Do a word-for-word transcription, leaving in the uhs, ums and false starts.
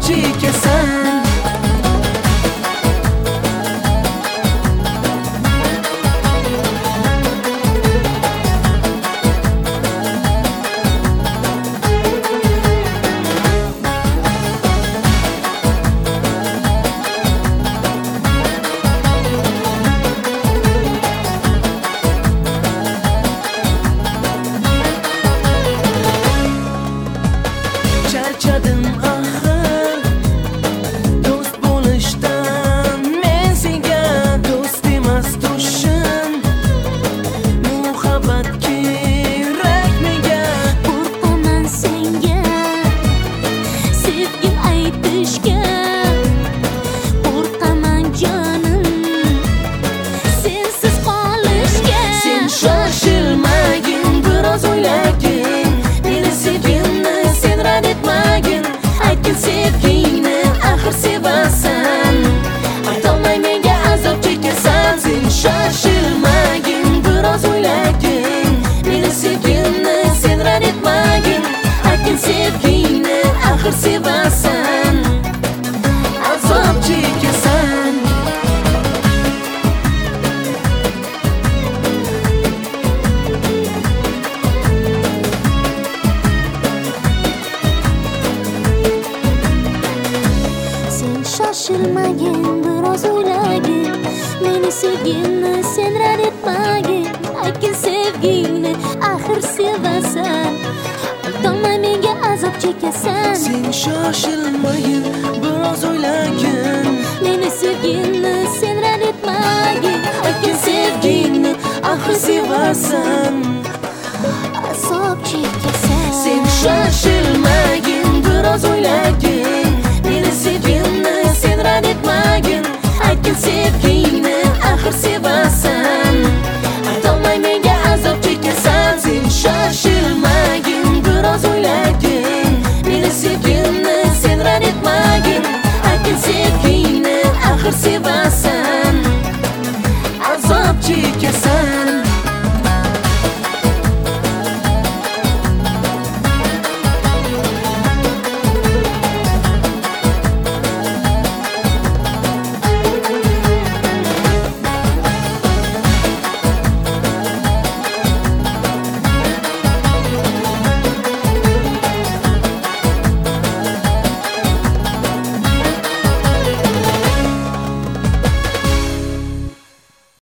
chekasan. Charchadim axir do'st bo'lishdan, men senga do'st emas do'stim. Muhabbat kerak menga, qo'rqaman senga sevgim aytishga, qo'rqaman jonim sensiz qolishga. Sen shoshilmagin, biroz o'ylagin, meni sevgimni sen rad etmagin. Aytgin sevgingni, axir sevasan, aytolmay menga azob chekasan. Sen shoshilmagin, biroz o'ylagin, meni sevgimni sen rad etmagin. Aytgin sevgingni, axir sevasan, azob chekasan. Sen shoshilmagin, biroz o'ylagin, meni sevgimni sen rad etmagin. Aytgin sevgingni, axir sevasan, aytolmay menga azob chekasan. Sen shoshilmagin, biroz o'ylagin, Meni sevgimni sen rad etmagin. aytgin sevgingni, axir sevasan. Azob chekasan. Sen shoshilmagin, biroz o'ylagin,